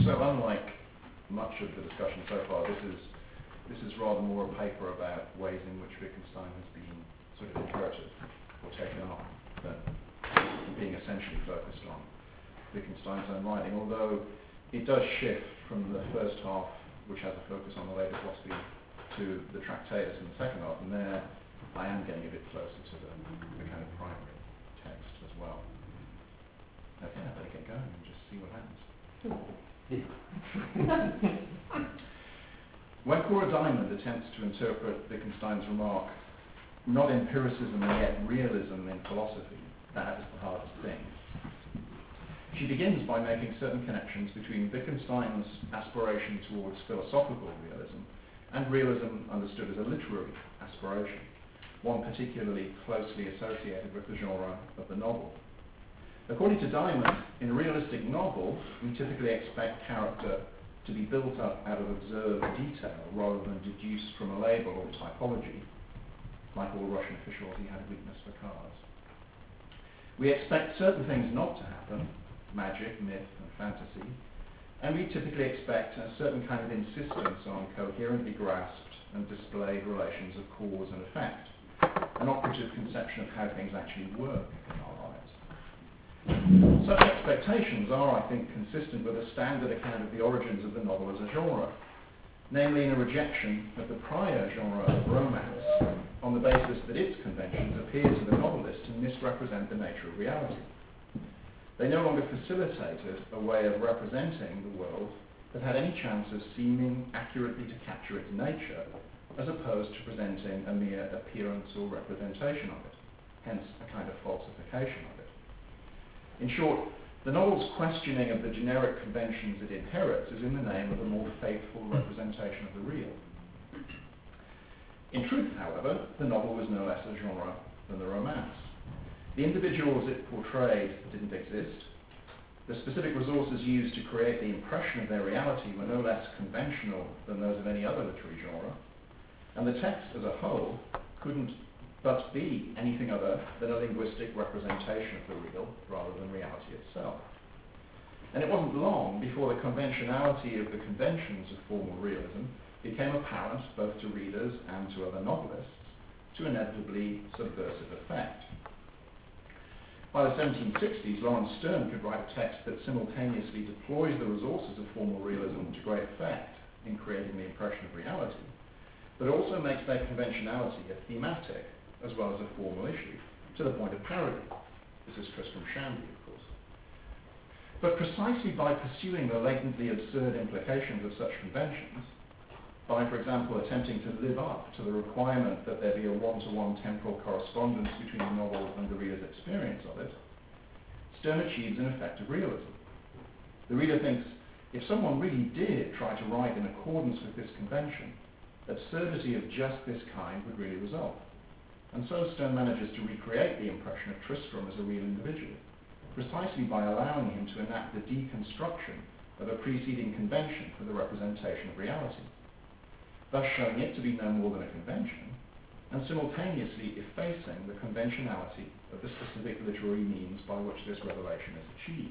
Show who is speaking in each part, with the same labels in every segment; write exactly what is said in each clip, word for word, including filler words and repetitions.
Speaker 1: So unlike much of the discussion so far, this is this is rather more a paper about ways in which Wittgenstein has been sort of inherited or taken on than being essentially focused on Wittgenstein's own writing, although it does shift from the first half, which has a focus on the later philosophy, to the Tractatus in the second half, and there I am getting a bit closer to the, the kind of primary text as well. Okay, I better get going and just see what happens. When Cora Diamond attempts to interpret Wittgenstein's remark, not empiricism and yet realism in philosophy, that is the hardest thing, she begins by making certain connections between Wittgenstein's aspiration towards philosophical realism and realism understood as a literary aspiration, one particularly closely associated with the genre of the novel. According to Diamond, in a realistic novel, we typically expect character to be built up out of observed detail rather than deduced from a label or typology. Like all Russian officials, he had a weakness for cars. We expect certain things not to happen, magic, myth, and fantasy, and we typically expect a certain kind of insistence on coherently grasped and displayed relations of cause and effect, an operative conception of how things actually work in our lives. Such expectations are, I think, consistent with a standard account of the origins of the novel as a genre, namely in a rejection of the prior genre of romance on the basis that its conventions appear to the novelist to misrepresent the nature of reality. They no longer facilitated a way of representing the world that had any chance of seeming accurately to capture its nature, as opposed to presenting a mere appearance or representation of it, hence a kind of falsification of it. In short, the novel's questioning of the generic conventions it inherits is in the name of a more faithful representation of the real. In truth, however, the novel was no less a genre than the romance. The individuals it portrayed didn't exist. The specific resources used to create the impression of their reality were no less conventional than those of any other literary genre, and the text as a whole couldn't but be anything other than a linguistic representation of the real rather than reality itself. And it wasn't long before the conventionality of the conventions of formal realism became apparent both to readers and to other novelists to inevitably subversive effect. By the seventeen sixties, Laurence Sterne could write a text that simultaneously deploys the resources of formal realism to great effect in creating the impression of reality, but also makes their conventionality a thematic as well as a formal issue, to the point of parody. This is Tristram Shandy, of course. But precisely by pursuing the latently absurd implications of such conventions, by, for example, attempting to live up to the requirement that there be a one-to-one temporal correspondence between the novel and the reader's experience of it, Sterne achieves an effect of realism. The reader thinks, if someone really did try to write in accordance with this convention, absurdity of just this kind would really result. And so Sterne manages to recreate the impression of Tristram as a real individual, precisely by allowing him to enact the deconstruction of a preceding convention for the representation of reality, thus showing it to be no more than a convention, and simultaneously effacing the conventionality of the specific literary means by which this revelation is achieved.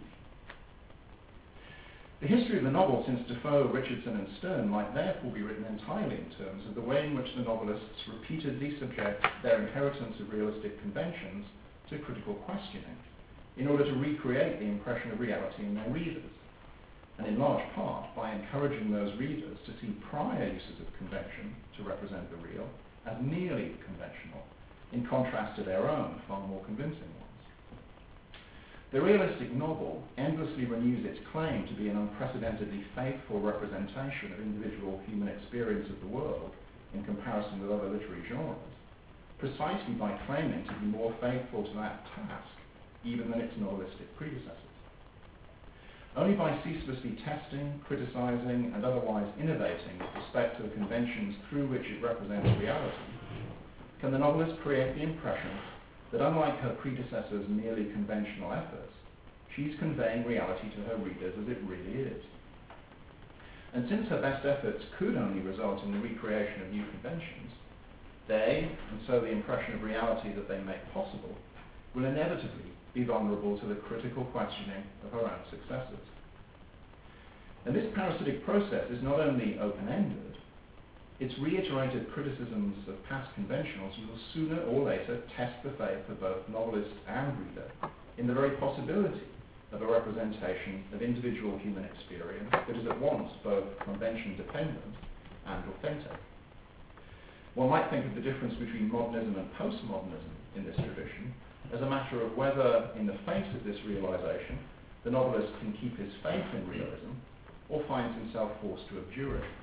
Speaker 1: The history of the novel since Defoe, Richardson, and Sterne might therefore be written entirely in terms of the way in which the novelists repeatedly subject their inheritance of realistic conventions to critical questioning, in order to recreate the impression of reality in their readers, and in large part by encouraging those readers to see prior uses of convention to represent the real as merely conventional, in contrast to their own far more convincing ones. The realistic novel endlessly renews its claim to be an unprecedentedly faithful representation of individual human experience of the world in comparison with other literary genres, precisely by claiming to be more faithful to that task even than its novelistic predecessors. Only by ceaselessly testing, criticizing, and otherwise innovating with respect to the conventions through which it represents reality can the novelist create the impression that unlike her predecessors' merely conventional efforts, she's conveying reality to her readers as it really is. And since her best efforts could only result in the recreation of new conventions, they, and so the impression of reality that they make possible, will inevitably be vulnerable to the critical questioning of her own successors. And this parasitic process is not only open-ended, its reiterated criticisms of past conventionals will sooner or later test the faith of both novelist and reader in the very possibility of a representation of individual human experience that is at once both convention-dependent and authentic. One might think of the difference between modernism and postmodernism in this tradition as a matter of whether, in the face of this realization, the novelist can keep his faith in realism or finds himself forced to abjure it.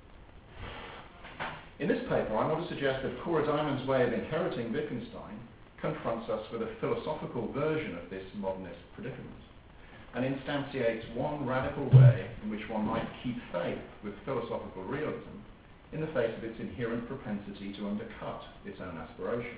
Speaker 1: In this paper, I want to suggest that Cora Diamond's way of inheriting Wittgenstein confronts us with a philosophical version of this modernist predicament, and instantiates one radical way in which one might keep faith with philosophical realism in the face of its inherent propensity to undercut its own aspiration.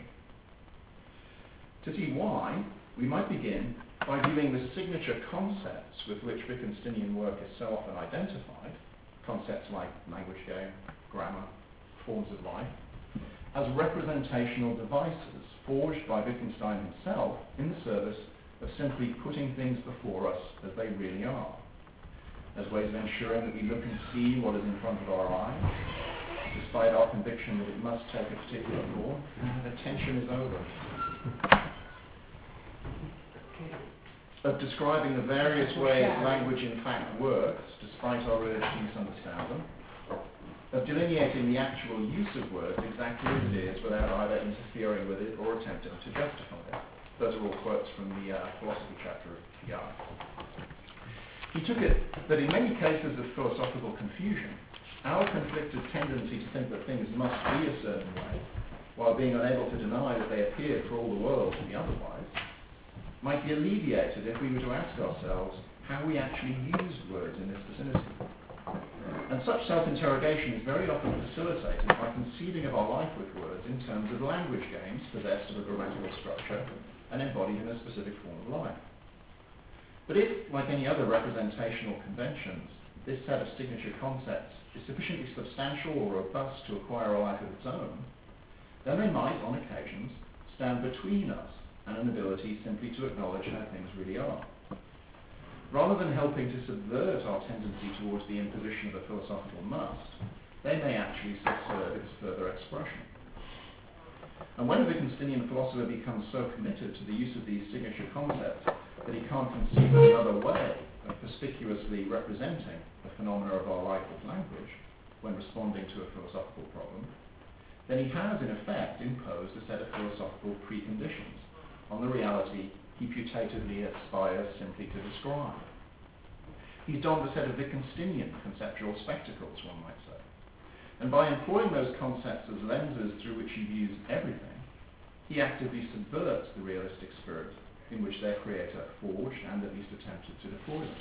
Speaker 1: To see why, we might begin by viewing the signature concepts with which Wittgensteinian work is so often identified, concepts like language game, grammar, forms of life, as representational devices forged by Wittgenstein himself in the service of simply putting things before us as they really are, as ways of ensuring that we look and see what is in front of our eyes, despite our conviction that it must take a particular form, and attention is over. Of describing the various ways language in fact works, despite our urge to misunderstand them, of delineating the actual use of words exactly as it is without either interfering with it or attempting to justify it. Those are all quotes from the uh, philosophy chapter of P I. He took it that in many cases of philosophical confusion, our conflicted tendency to think that things must be a certain way, while being unable to deny that they appear for all the world to be otherwise, might be alleviated if we were to ask ourselves how we actually used words in this vicinity. And such self-interrogation is very often facilitated by conceiving of our life with words in terms of language games possessed of a grammatical structure and embodied in a specific form of life. But if, like any other representational conventions, this set of signature concepts is sufficiently substantial or robust to acquire a life of its own, then they might, on occasions, stand between us and an ability simply to acknowledge how things really are. Rather than helping to subvert our tendency towards the imposition of a philosophical must, they may actually subserve its further expression. And when a Wittgensteinian philosopher becomes so committed to the use of these signature concepts that he can't conceive of another way of conspicuously representing the phenomena of our life with language when responding to a philosophical problem, then he has, in effect, imposed a set of philosophical preconditions on the reality he putatively aspires simply to describe. He's donned a set of Wittgensteinian conceptual spectacles, one might say. And by employing those concepts as lenses through which he views everything, he actively subverts the realistic spirit in which their creator forged and at least attempted to deploy them.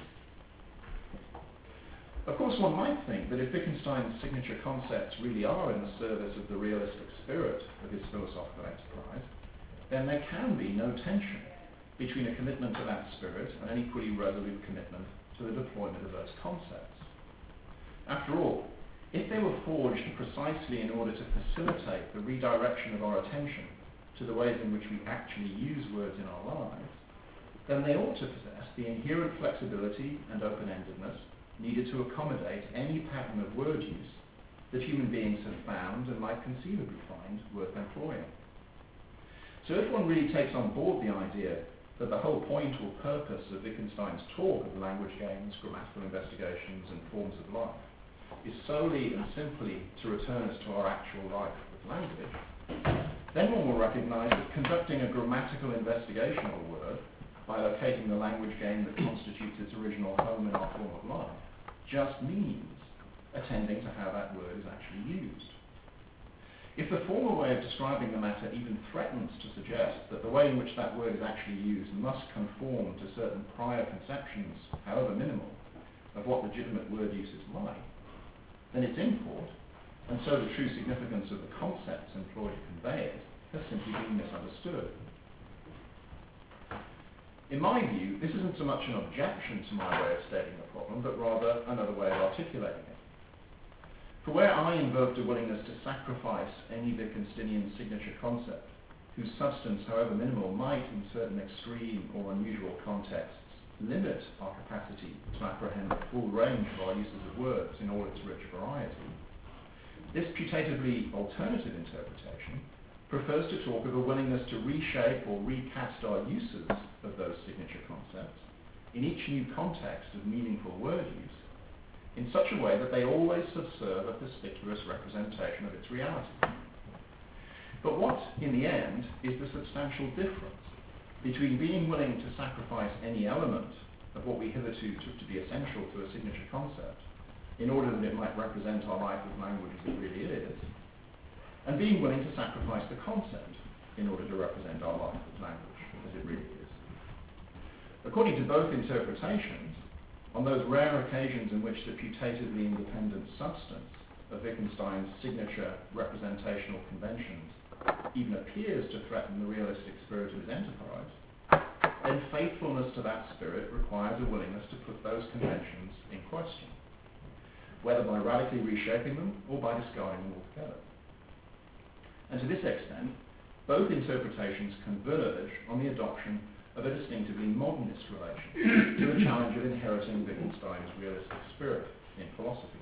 Speaker 1: Of course, one might think that if Wittgenstein's signature concepts really are in the service of the realistic spirit of his philosophical enterprise, then there can be no tension between a commitment to that spirit and an equally resolute commitment to the deployment of those concepts. After all, if they were forged precisely in order to facilitate the redirection of our attention to the ways in which we actually use words in our lives, then they ought to possess the inherent flexibility and open-endedness needed to accommodate any pattern of word use that human beings have found and might conceivably find worth employing. So if one really takes on board the idea that the whole point or purpose of Wittgenstein's talk of language games, grammatical investigations, and forms of life is solely and simply to return us to our actual life with language, then one will recognize that conducting a grammatical investigation of a word by locating the language game that constitutes its original home in our form of life just means attending to how that word is actually used. If the former way of describing the matter even threatens to suggest that the way in which that word is actually used must conform to certain prior conceptions, however minimal, of what legitimate word use is like, then its import, and so the true significance of the concepts employed to convey it, has simply been misunderstood. In my view, this isn't so much an objection to my way of stating the problem, but rather another way of articulating it. For where I invoked a willingness to sacrifice any Wittgensteinian signature concept, whose substance, however minimal, might, in certain extreme or unusual contexts, limit our capacity to apprehend the full range of our uses of words in all its rich variety. This putatively alternative interpretation prefers to talk of a willingness to reshape or recast our uses of those signature concepts in each new context of meaningful word use in such a way that they always subserve a perspicuous representation of its reality. But what, in the end, is the substantial difference between being willing to sacrifice any element of what we hitherto took to be essential to a signature concept in order that it might represent our life of language as it really is, and being willing to sacrifice the concept in order to represent our life of language as it really is? According to both interpretations, on those rare occasions in which the putatively independent substance of Wittgenstein's signature representational conventions even appears to threaten the realistic spirit of his enterprise, then faithfulness to that spirit requires a willingness to put those conventions in question, whether by radically reshaping them or by discarding them altogether. And to this extent, both interpretations converge on the adoption of a distinctively modernist relation to the challenge of inheriting Wittgenstein's realistic spirit in philosophy.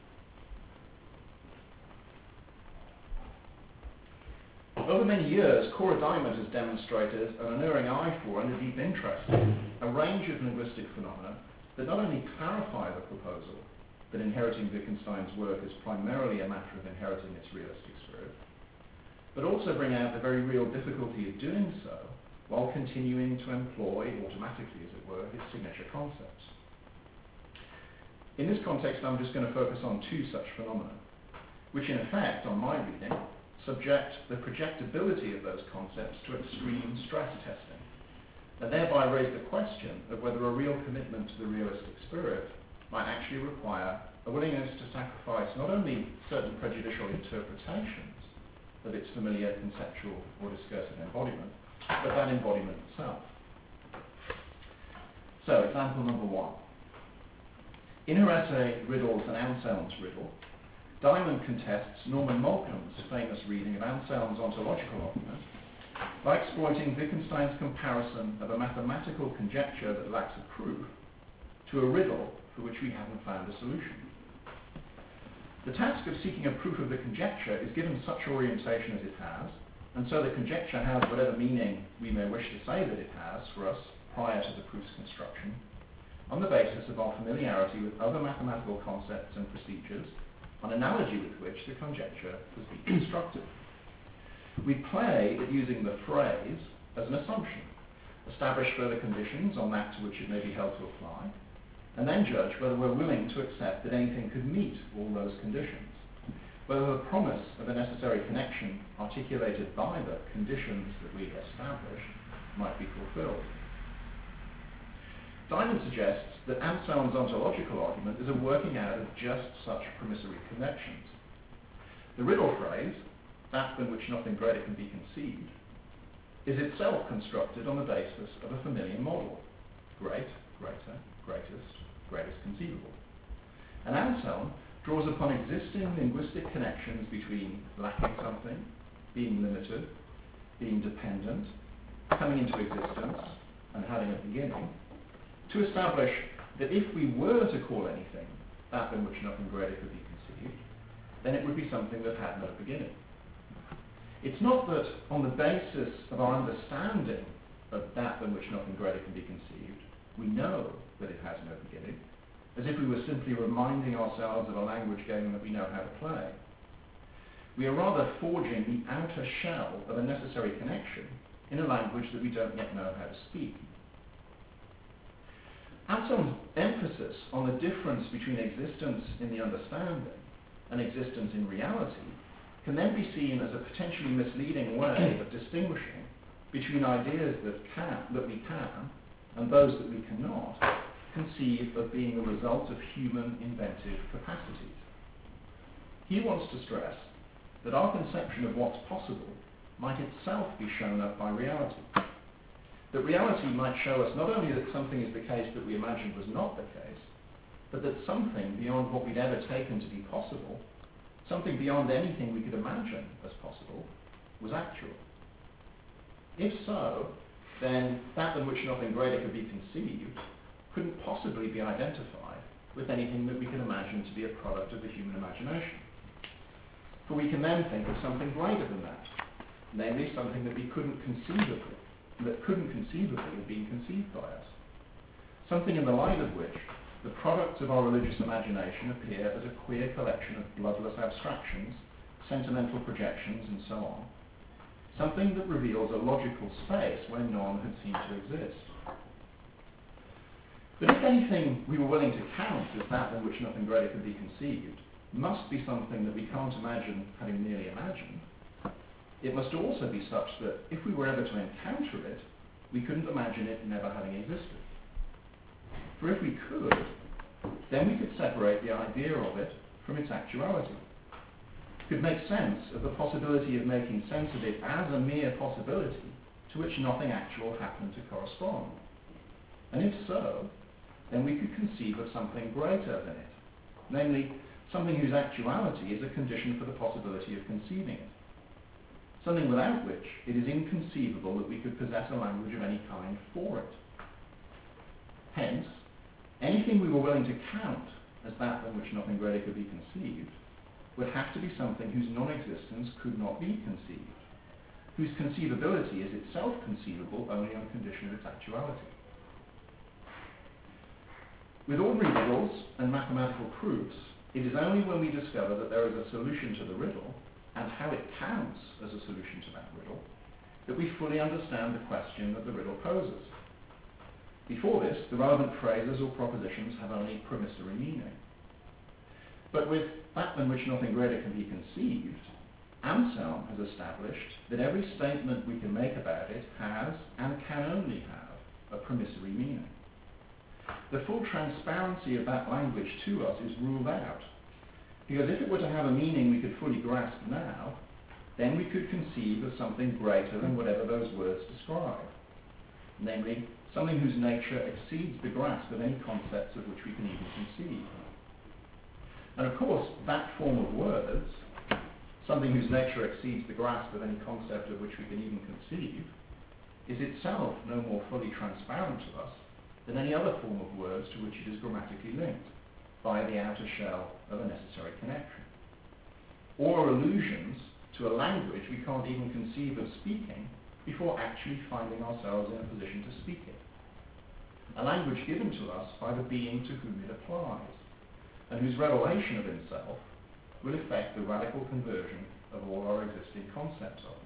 Speaker 1: Over many years, Cora Diamond has demonstrated an unerring eye for and a deep interest in a range of linguistic phenomena that not only clarify the proposal that inheriting Wittgenstein's work is primarily a matter of inheriting its realistic spirit, but also bring out the very real difficulty of doing so while continuing to employ, automatically as it were, its signature concepts. In this context, I'm just going to focus on two such phenomena, which in effect, on my reading, subject the projectability of those concepts to extreme stress testing, and thereby raise the question of whether a real commitment to the realistic spirit might actually require a willingness to sacrifice not only certain prejudicial interpretations of its familiar conceptual or discursive embodiment, but that embodiment itself. So, example number one. In her essay, Riddles and Anselm's Riddle, Diamond contests Norman Malcolm's famous reading of Anselm's ontological argument by exploiting Wittgenstein's comparison of a mathematical conjecture that lacks a proof to a riddle for which we haven't found a solution. The task of seeking a proof of the conjecture is given such orientation as it has, and so the conjecture has whatever meaning we may wish to say that it has for us prior to the proof's construction, on the basis of our familiarity with other mathematical concepts and procedures, on analogy with which the conjecture has been constructed. We play at using the phrase as an assumption, establish further conditions on that to which it may be held to apply, and then judge whether we're willing to accept that anything could meet all those conditions, whether the promise of a necessary connection articulated by the conditions that we establish might be fulfilled. Diamond suggests that Anselm's ontological argument is a working out of just such promissory connections. The riddle phrase, that than which nothing greater can be conceived, is itself constructed on the basis of a familiar model: great, greater, greatest, greatest conceivable. And Anselm draws upon existing linguistic connections between lacking something, being limited, being dependent, coming into existence, and having a beginning, to establish that if we were to call anything that than which nothing greater could be conceived, then it would be something that had no beginning. It's not that on the basis of our understanding of that than which nothing greater can be conceived, we know that it has no beginning, as if we were simply reminding ourselves of a language game that we know how to play. We are rather forging the outer shell of a necessary connection in a language that we don't yet know how to speak. Anselm's emphasis on the difference between existence in the understanding and existence in reality can then be seen as a potentially misleading way of distinguishing between ideas that can, that we can, and those that we cannot conceive of being a result of human inventive capacities. He wants to stress that our conception of what's possible might itself be shown up by reality. That reality might show us not only that something is the case that we imagined was not the case, but that something beyond what we'd ever taken to be possible, something beyond anything we could imagine as possible, was actual. If so, then that than which nothing greater could be conceived couldn't possibly be identified with anything that we can imagine to be a product of the human imagination. For we can then think of something greater than that, namely something that we couldn't conceivably, that couldn't conceivably have been conceived by us. Something in the light of which the products of our religious imagination appear as a queer collection of bloodless abstractions, sentimental projections, and so on. Something that reveals a logical space where none had seemed to exist. But if anything we were willing to count as that in which nothing greater could be conceived must be something that we can't imagine having merely imagined, it must also be such that if we were ever to encounter it, we couldn't imagine it never having existed. For if we could, then we could separate the idea of it from its actuality, could make sense of the possibility of making sense of it as a mere possibility to which nothing actual happened to correspond. And if so, then we could conceive of something greater than it, namely, something whose actuality is a condition for the possibility of conceiving it, something without which it is inconceivable that we could possess a language of any kind for it. Hence, anything we were willing to count as that than which nothing greater could be conceived would have to be something whose non-existence could not be conceived, whose conceivability is itself conceivable only on condition of its actuality. With ordinary riddles and mathematical proofs, it is only when we discover that there is a solution to the riddle, and how it counts as a solution to that riddle, that we fully understand the question that the riddle poses. Before this, the relevant phrases or propositions have only promissory meaning. But with that than which nothing greater can be conceived, Anselm has established that every statement we can make about it has and can only have a promissory meaning. The full transparency of that language to us is ruled out, because if it were to have a meaning we could fully grasp now, then we could conceive of something greater than whatever those words describe, namely, something whose nature exceeds the grasp of any concepts of which we can even conceive. And of course, that form of words, something whose nature exceeds the grasp of any concept of which we can even conceive, is itself no more fully transparent to us than any other form of words to which it is grammatically linked by the outer shell of a necessary connection. Or allusions to a language we can't even conceive of speaking before actually finding ourselves in a position to speak it. A language given to us by the being to whom it applies, and whose revelation of himself will effect the radical conversion of all our existing concepts of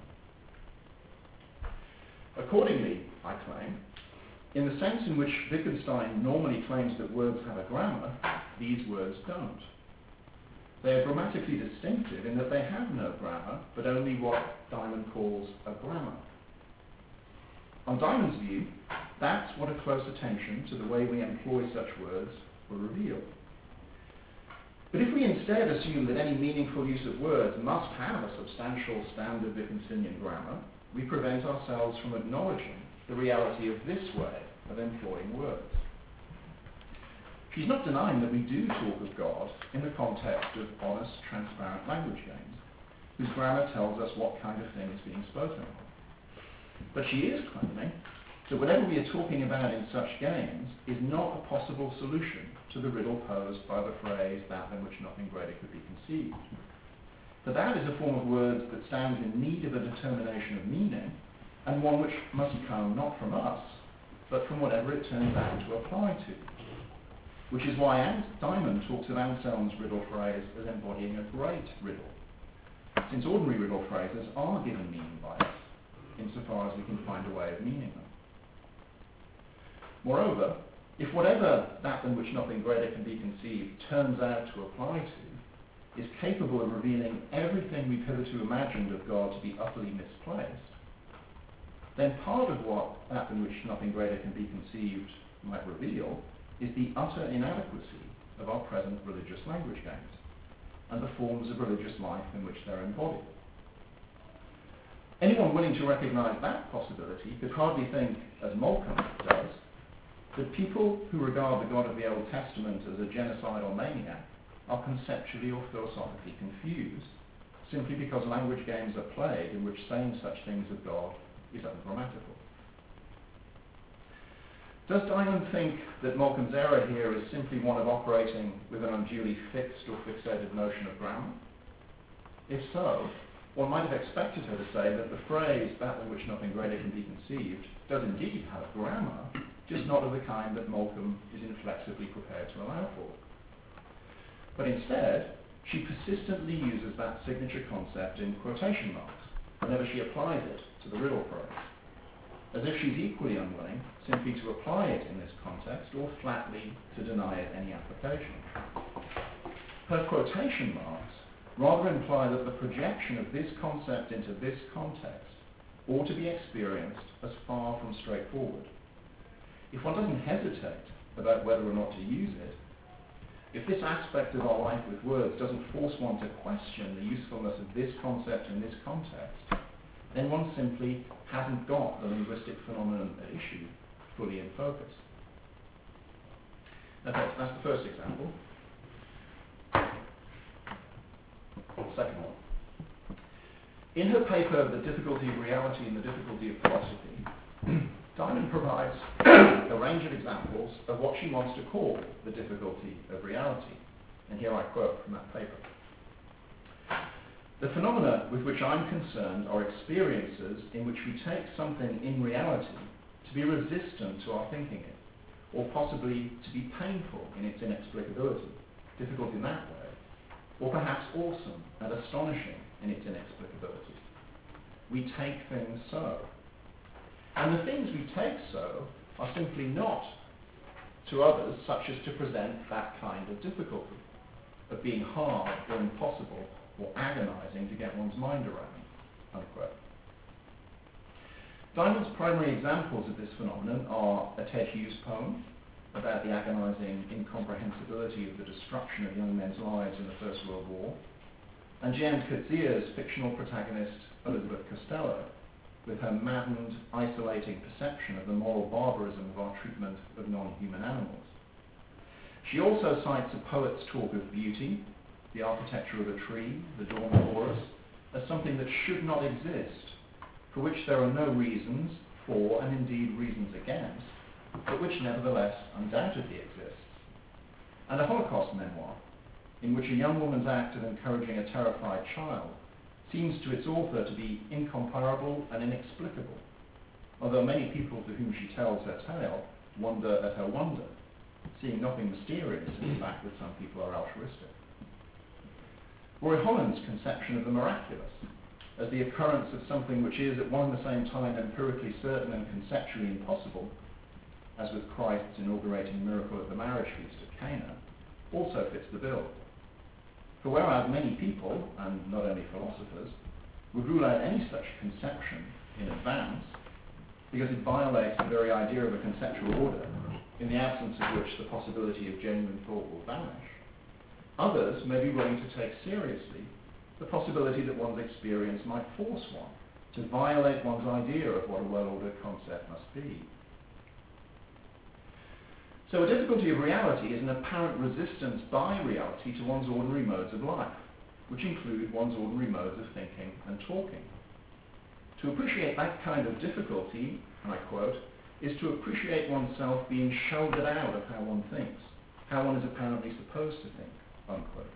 Speaker 1: him. Accordingly, I claim, in the sense in which Wittgenstein normally claims that words have a grammar, these words don't. They are grammatically distinctive in that they have no grammar, but only what Diamond calls a grammar. On Diamond's view, that's what a close attention to the way we employ such words will reveal. But if we instead assume that any meaningful use of words must have a substantial standard Wittgensteinian grammar, we prevent ourselves from acknowledging the reality of this way of employing words. She's not denying that we do talk of God in the context of honest, transparent language games, whose grammar tells us what kind of thing is being spoken of. But she is claiming that whatever we are talking about in such games is not a possible solution to the riddle posed by the phrase that than which nothing greater could be conceived. For that is a form of words that stands in need of a determination of meaning, and one which must come not from us, but from whatever it turns out to apply to. Which is why An- Diamond talks of Anselm's riddle phrase as embodying a great riddle, since ordinary riddle phrases are given meaning by us, insofar as we can find a way of meaning them. Moreover, if whatever that than which nothing greater can be conceived turns out to apply to is capable of revealing everything we've hitherto imagined of God to be utterly misplaced, then part of what that than which nothing greater can be conceived might reveal is the utter inadequacy of our present religious language games and the forms of religious life in which they're embodied. Anyone willing to recognize that possibility could hardly think, as Malcolm does, that people who regard the God of the Old Testament as a genocidal maniac are conceptually or philosophically confused simply because language games are played in which saying such things of God is ungrammatical. Does Diamond think that Malcolm's error here is simply one of operating with an unduly fixed or fixated notion of grammar? If so, one might have expected her to say that the phrase, that in which nothing greater can be conceived, does indeed have grammar, just not of the kind that Malcolm is inflexibly prepared to allow for. But instead, she persistently uses that signature concept in quotation marks whenever she applies it to the riddle phrase, as if she's equally unwilling simply to apply it in this context or flatly to deny it any application. Her quotation marks rather imply that the projection of this concept into this context ought to be experienced as far from straightforward. If one doesn't hesitate about whether or not to use it, if this aspect of our life with words doesn't force one to question the usefulness of this concept in this context, then one simply hasn't got the linguistic phenomenon at issue fully in focus. Okay, so that's the first example. Second one. In her paper, The Difficulty of Reality and the Difficulty of Philosophy, Diamond provides a range of examples of what she wants to call the difficulty of reality. And here I quote from that paper. The phenomena with which I'm concerned are experiences in which we take something in reality to be resistant to our thinking it, or possibly to be painful in its inexplicability, difficult in that way, or perhaps awesome and astonishing in its inexplicability. We take things so. And the things we take so are simply not, to others, such as to present that kind of difficulty, of being hard or impossible or agonizing to get one's mind around, unquote. Diamond's primary examples of this phenomenon are a Ted Hughes poem about the agonizing incomprehensibility of the destruction of young men's lives in the First World War, and James Coetzee's fictional protagonist, Elizabeth Costello, with her maddened, isolating perception of the moral barbarism of our treatment of non-human animals. She also cites a poet's talk of beauty, the architecture of a tree, the dawn chorus, as something that should not exist, for which there are no reasons for, and indeed reasons against, but which nevertheless undoubtedly exists. And a Holocaust memoir, in which a young woman's act of encouraging a terrified child seems to its author to be incomparable and inexplicable, although many people to whom she tells her tale wonder at her wonder, seeing nothing mysterious in the fact that some people are altruistic. Roy Holland's conception of the miraculous as the occurrence of something which is at one and the same time empirically certain and conceptually impossible, as with Christ's inaugurating miracle at the marriage feast at Cana, also fits the bill. For whereas many people, and not only philosophers, would rule out any such conception in advance, because it violates the very idea of a conceptual order, in the absence of which the possibility of genuine thought will vanish, others may be willing to take seriously the possibility that one's experience might force one to violate one's idea of what a well-ordered concept must be. So a difficulty of reality is an apparent resistance by reality to one's ordinary modes of life, which include one's ordinary modes of thinking and talking. To appreciate that kind of difficulty, and I quote, is to appreciate oneself being shouldered out of how one thinks, how one is apparently supposed to think, unquote.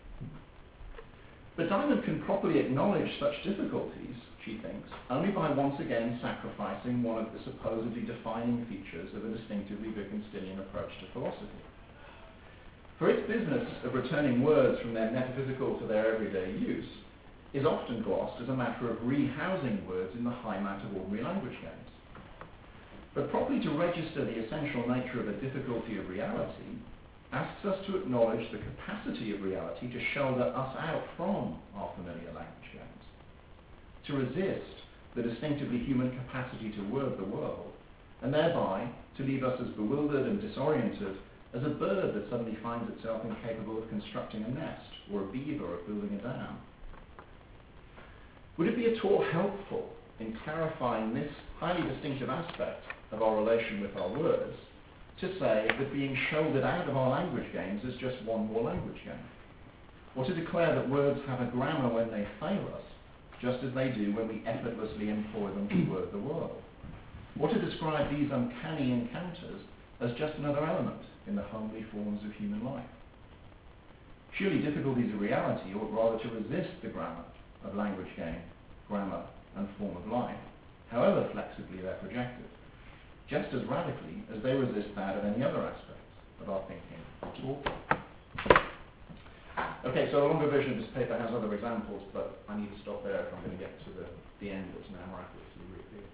Speaker 1: But Diamond can properly acknowledge such difficulties, she thinks, only by once again sacrificing one of the supposedly defining features of a distinctively Wittgensteinian approach to philosophy. For its business of returning words from their metaphysical to their everyday use is often glossed as a matter of rehousing words in the heimat of ordinary language games. But properly to register the essential nature of a difficulty of reality asks us to acknowledge the capacity of reality to shoulder us out from our familiar language games, to resist the distinctively human capacity to word the world, and thereby to leave us as bewildered and disoriented as a bird that suddenly finds itself incapable of constructing a nest, or a beaver of building a dam. Would it be at all helpful in clarifying this highly distinctive aspect of our relation with our words to say that being shouldered out of our language games is just one more language game? Or to declare that words have a grammar when they fail us, just as they do when we effortlessly employ them to word the world? or to describe these uncanny encounters as just another element in the homely forms of human life. Surely difficulties of reality ought rather to resist the grammar of language game, grammar, and form of life, however flexibly they're projected, just as radically as they resist that of any other aspects of our thinking or talking. Okay, so a longer version of this paper has other examples, but I need to stop there if I'm going to get to the, the end that's now miraculously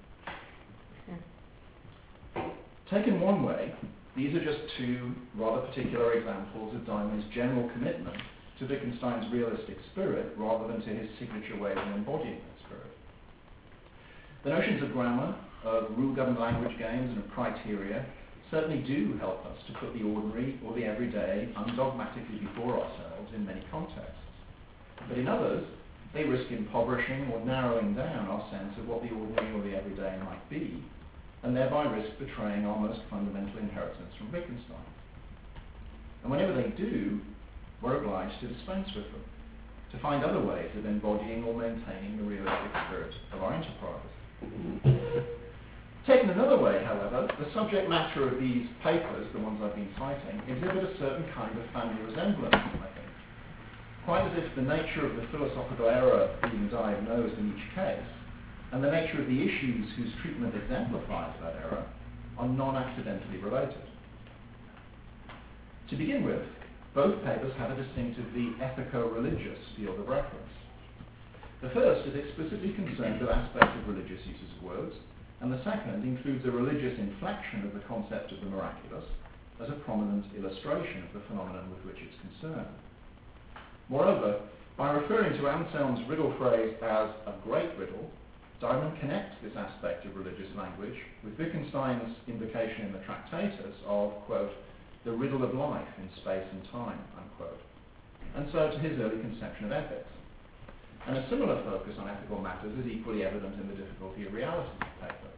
Speaker 1: reappeared. Taken one way, these are just two rather particular examples of Diamond's general commitment to Wittgenstein's realistic spirit rather than to his signature way of embodying that spirit. The notions of grammar, of rule-governed language games, and of criteria certainly do help us to put the ordinary or the everyday undogmatically before ourselves in many contexts. But in others, they risk impoverishing or narrowing down our sense of what the ordinary or the everyday might be, and thereby risk betraying our most fundamental inheritance from Wittgenstein. And whenever they do, we're obliged to dispense with them, to find other ways of embodying or maintaining the realistic spirit of our enterprise. Taken another way, however, the subject matter of these papers, the ones I've been citing, exhibit a certain kind of family resemblance, I think. Quite as if the nature of the philosophical error being diagnosed in each case, and the nature of the issues whose treatment exemplifies that error, are non-accidentally related. To begin with, both papers have a distinctively ethico-religious field of reference. The first is explicitly concerned with aspects of religious uses of words, and the second includes a religious inflection of the concept of the miraculous as a prominent illustration of the phenomenon with which it's concerned. Moreover, by referring to Anselm's riddle phrase as a great riddle, Diamond connects this aspect of religious language with Wittgenstein's invocation in the Tractatus of, quote, the riddle of life in space and time, unquote, and so to his early conception of ethics. And a similar focus on ethical matters is equally evident in the difficulty of reality paper.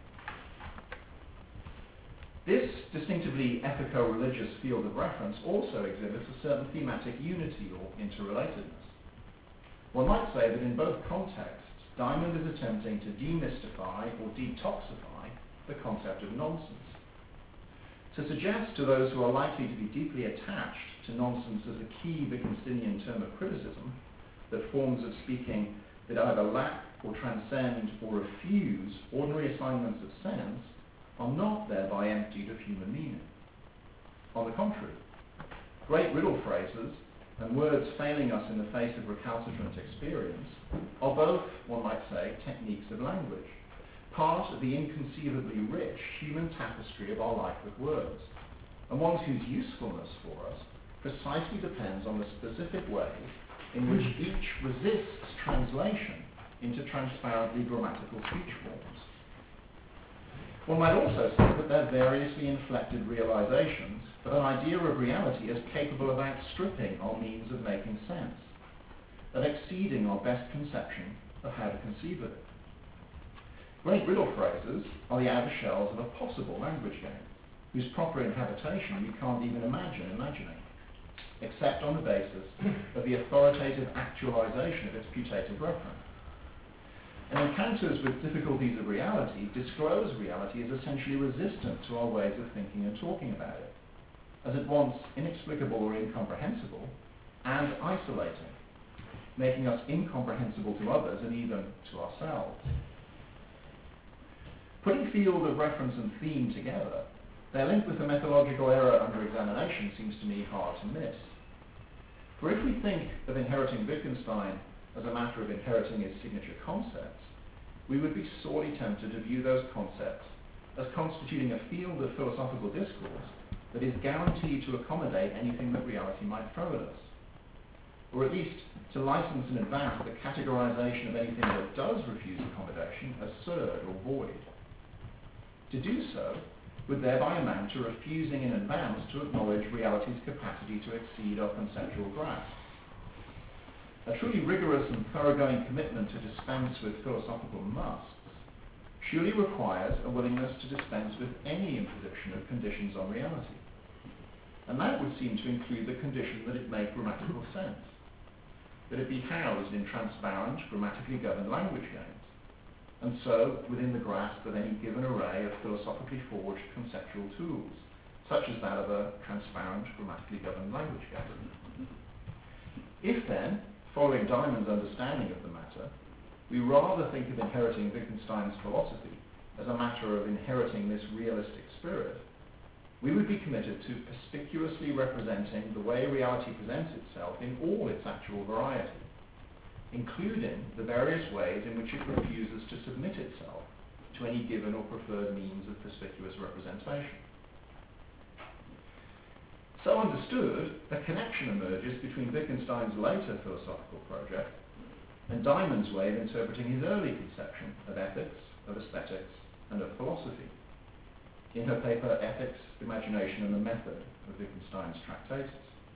Speaker 1: This distinctively ethico-religious field of reference also exhibits a certain thematic unity or interrelatedness. One might say that in both contexts, Diamond is attempting to demystify or detoxify the concept of nonsense. To suggest to those who are likely to be deeply attached to nonsense as a key Wittgensteinian term of criticism, that forms of speaking that either lack or transcend or refuse ordinary assignments of sense are not thereby emptied of human meaning. On the contrary, great riddle phrases and words failing us in the face of recalcitrant experience are both, one might say, techniques of language, part of the inconceivably rich human tapestry of our life with words, and ones whose usefulness for us precisely depends on the specific ways in which each resists translation into transparently grammatical speech forms. One might also say that they're variously inflected realizations of an idea of reality as capable of outstripping our means of making sense, of exceeding our best conception of how to conceive of it. Great riddle phrases are the outer shells of a possible language game, whose proper inhabitation we can't even imagine imagining, except on the basis of the authoritative actualization of its putative reference. And encounters with difficulties of reality disclose reality as essentially resistant to our ways of thinking and talking about it, as at once inexplicable or incomprehensible, and isolating, making us incomprehensible to others and even to ourselves. Putting field of reference and theme together, their link with the methodological error under examination seems to me hard to miss. For if we think of inheriting Wittgenstein as a matter of inheriting his signature concepts, we would be sorely tempted to view those concepts as constituting a field of philosophical discourse that is guaranteed to accommodate anything that reality might throw at us, or at least to license in advance the categorization of anything that does refuse accommodation as absurd or void. To do so would thereby amount to refusing in advance to acknowledge reality's capacity to exceed our conceptual grasp. A truly rigorous and thoroughgoing commitment to dispense with philosophical musts surely requires a willingness to dispense with any imposition of conditions on reality. And that would seem to include the condition that it make grammatical sense, that it be housed in transparent, grammatically governed language games, and so within the grasp of any given array of philosophically forged conceptual tools, such as that of a transparent, grammatically governed language gathering. If then, following Diamond's understanding of the matter, we rather think of inheriting Wittgenstein's philosophy as a matter of inheriting this realistic spirit, we would be committed to perspicuously representing the way reality presents itself in all its actual variety, including the various ways in which it refuses to submit itself to any given or preferred means of perspicuous representation. So understood, a connection emerges between Wittgenstein's later philosophical project and Diamond's way of interpreting his early conception of ethics, of aesthetics, and of philosophy. In her paper Ethics, Imagination and the Method of Wittgenstein's Tractatus.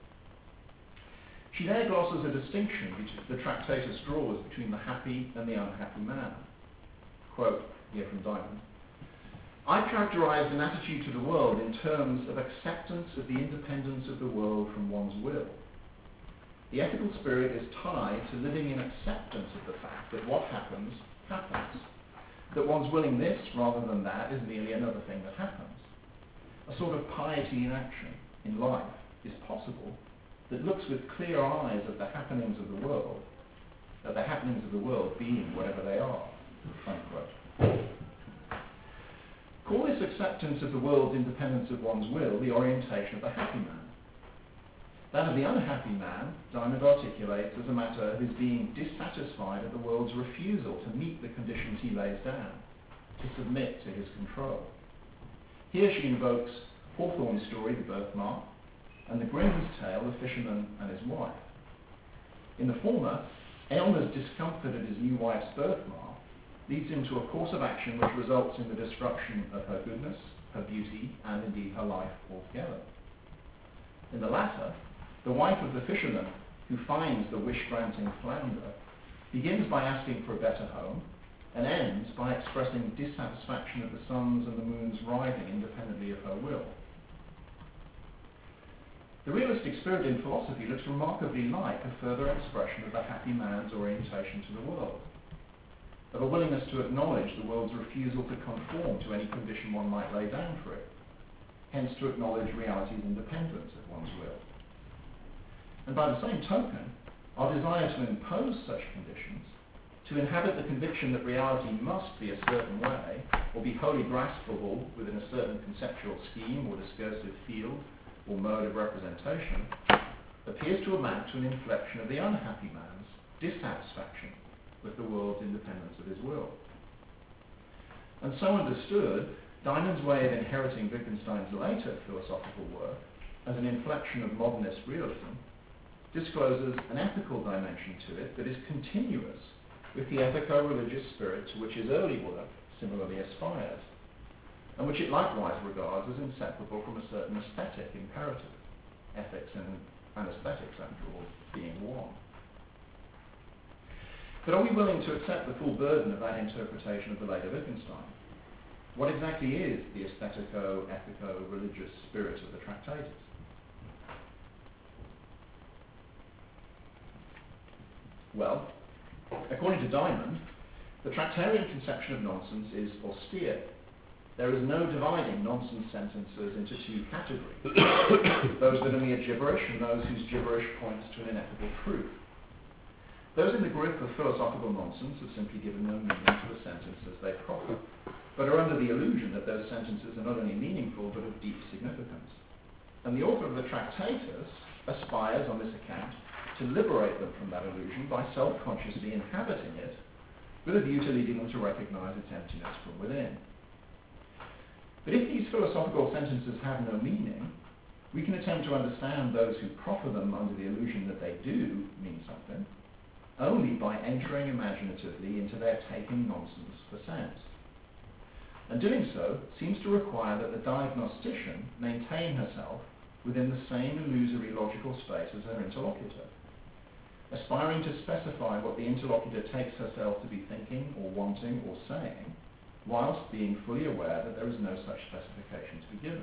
Speaker 1: She there glosses a distinction which the Tractatus draws between the happy and the unhappy man. Quote, here from Diamond, I characterized an attitude to the world in terms of acceptance of the independence of the world from one's will. The ethical spirit is tied to living in acceptance of the fact that what happens, happens. That one's willing this rather than that is merely another thing that happens. A sort of piety in action, in life, is possible that looks with clear eyes at the happenings of the world, at the happenings of the world being whatever they are. Unquote. Call this acceptance of the world's independence of one's will the orientation of the happy man. That of the unhappy man, Diamond articulates as a matter of his being dissatisfied at the world's refusal to meet the conditions he lays down, to submit to his control. Here she invokes Hawthorne's story, The Birthmark, and the Grimm's tale, The Fisherman and His Wife. In the former, Aylmer's discomfort at his new wife's birthmark leads him to a course of action which results in the destruction of her goodness, her beauty, and indeed her life altogether. In the latter, the wife of the fisherman, who finds the wish-granting flounder, begins by asking for a better home, and ends by expressing dissatisfaction at the sun's and the moon's rising independently of her will. The realistic spirit in philosophy looks remarkably like a further expression of the happy man's orientation to the world, of a willingness to acknowledge the world's refusal to conform to any condition one might lay down for it, hence to acknowledge reality's independence of one's will. And by the same token, our desire to impose such conditions, to inhabit the conviction that reality must be a certain way, or be wholly graspable within a certain conceptual scheme or discursive field or mode of representation, appears to amount to an inflection of the unhappy man's dissatisfaction with the world's independence of his will. And so understood, Diamond's way of inheriting Wittgenstein's later philosophical work as an inflection of modernist realism discloses an ethical dimension to it that is continuous with the ethico-religious spirit to which his early work similarly aspires, and which it likewise regards as inseparable from a certain aesthetic imperative, ethics and, and aesthetics, after all, being one. But are we willing to accept the full burden of that interpretation of the later Wittgenstein? What exactly is the aesthetico-ethico-religious spirit of the Tractatus? Well, according to Diamond, the Tractarian conception of nonsense is austere. There is no dividing nonsense sentences into two categories, those that are mere gibberish and those whose gibberish points to an ineffable truth. Those in the grip of philosophical nonsense have simply given no meaning to the sentences they proffer, but are under the illusion that those sentences are not only meaningful but of deep significance. And the author of the Tractatus aspires on this account to liberate them from that illusion by self-consciously inhabiting it with a view to leading them to recognize its emptiness from within. But if these philosophical sentences have no meaning, we can attempt to understand those who proffer them under the illusion that they do mean something only by entering imaginatively into their taking nonsense for sense. And doing so seems to require that the diagnostician maintain herself within the same illusory logical space as her interlocutor, aspiring to specify what the interlocutor takes herself to be thinking or wanting or saying, whilst being fully aware that there is no such specification to be given.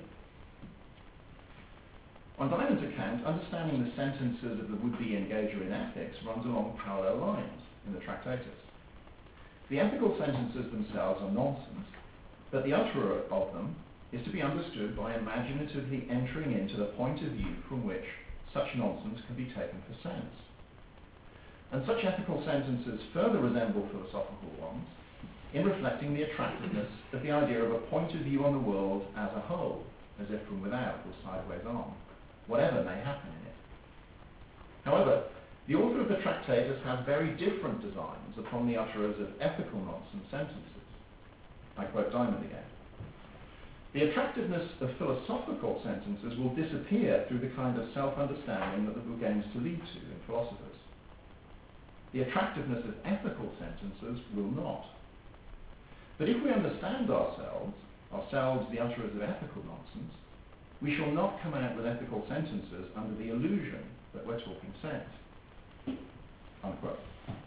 Speaker 1: On Diamond's account, understanding the sentences of the would-be engager in ethics runs along parallel lines in the Tractatus. The ethical sentences themselves are nonsense, but the utterer of them is to be understood by imaginatively entering into the point of view from which such nonsense can be taken for sense. And such ethical sentences further resemble philosophical ones in reflecting the attractiveness of the idea of a point of view on the world as a whole, as if from without or sideways on, whatever may happen in it. However, the author of the Tractatus has very different designs upon the utterers of ethical nonsense sentences. I quote Diamond again. The attractiveness of philosophical sentences will disappear through the kind of self-understanding that the book aims to lead to in philosophers. The attractiveness of ethical sentences will not. But if we understand ourselves, ourselves the utterers of ethical nonsense, we shall not come out with ethical sentences under the illusion that we're talking sense. Unquote.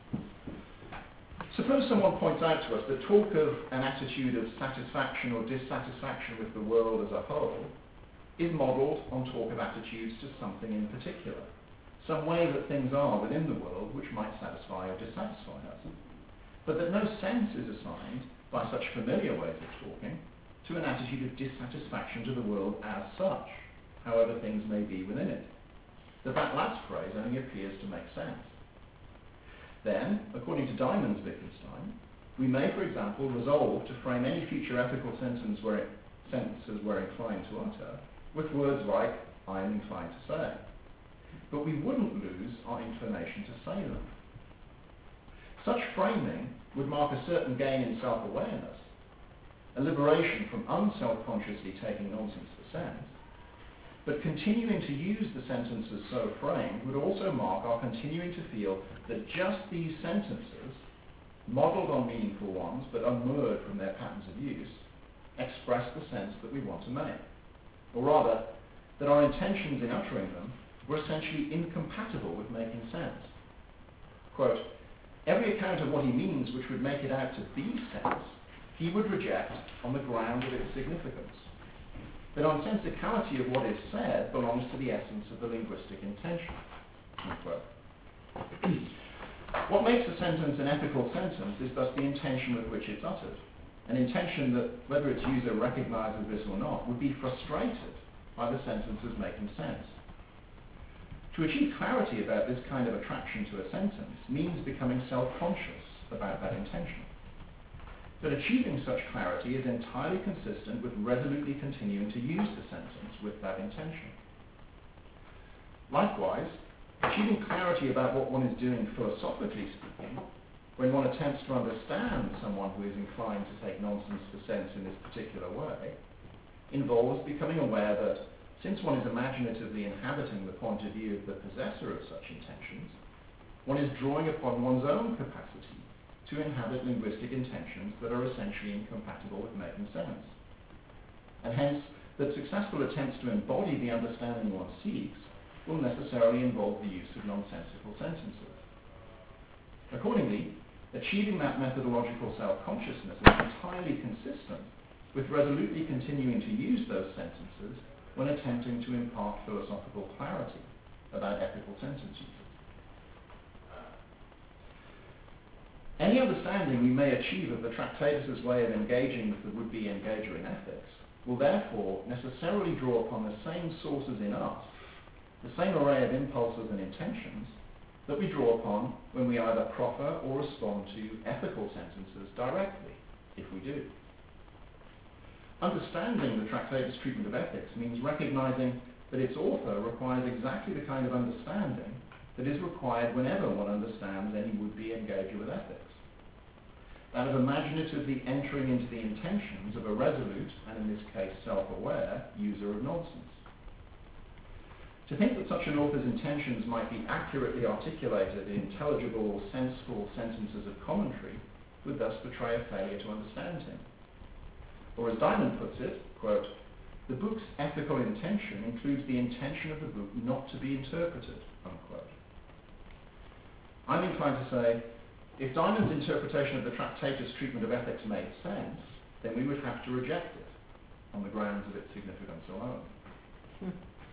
Speaker 1: Suppose someone points out to us that talk of an attitude of satisfaction or dissatisfaction with the world as a whole is modelled on talk of attitudes to something in particular, some way that things are within the world which might satisfy or dissatisfy us, but that no sense is assigned by such familiar ways of talking to an attitude of dissatisfaction to the world as such, however things may be within it. That that last phrase only appears to make sense. Then, according to Diamond's Wittgenstein, we may, for example, resolve to frame any future ethical sentence where it, sentences we're inclined to utter with words like, I am inclined to say. But we wouldn't lose our inclination to say them. Such framing would mark a certain gain in self-awareness, a liberation from unself-consciously taking nonsense for sense, but continuing to use the sentences so framed would also mark our continuing to feel that just these sentences, modelled on meaningful ones but unmoored from their patterns of use, express the sense that we want to make. Or rather, that our intentions in uttering them were essentially incompatible with making sense. Quote, every account of what he means which would make it out to be sense, he would reject on the ground of its significance. The nonsensicality of what is said belongs to the essence of the linguistic intention. Unquote. What makes a sentence an ethical sentence is thus the intention with which it's uttered, an intention that, whether its user recognizes this or not, would be frustrated by the sentence's making sense. To achieve clarity about this kind of attraction to a sentence means becoming self-conscious about that intention. But achieving such clarity is entirely consistent with resolutely continuing to use the sentence with that intention. Likewise, achieving clarity about what one is doing philosophically speaking, when one attempts to understand someone who is inclined to take nonsense for sense in this particular way, involves becoming aware that, since one is imaginatively inhabiting the point of view of the possessor of such intentions, one is drawing upon one's own capacity to inhabit linguistic intentions that are essentially incompatible with making sense. And hence, that successful attempts to embody the understanding one seeks will necessarily involve the use of nonsensical sentences. Accordingly, achieving that methodological self-consciousness is entirely consistent with resolutely continuing to use those sentences when attempting to impart philosophical clarity about ethical sentence use. Any understanding we may achieve of the Tractatus's way of engaging with the would-be engager in ethics will therefore necessarily draw upon the same sources in us, the same array of impulses and intentions that we draw upon when we either proffer or respond to ethical sentences directly, if we do. Understanding the Tractatus' treatment of ethics means recognizing that its author requires exactly the kind of understanding that is required whenever one understands any would-be engager with ethics. That of imaginatively entering into the intentions of a resolute, and in this case self-aware, user of nonsense. To think that such an author's intentions might be accurately articulated in intelligible or sensible sentences of commentary would thus betray a failure to understand him. Or as Diamond puts it, quote, the book's ethical intention includes the intention of the book not to be interpreted, unquote. I'm inclined to say, if Diamond's interpretation of the Tractatus' treatment of ethics made sense, then we would have to reject it on the grounds of its significance alone. Hmm.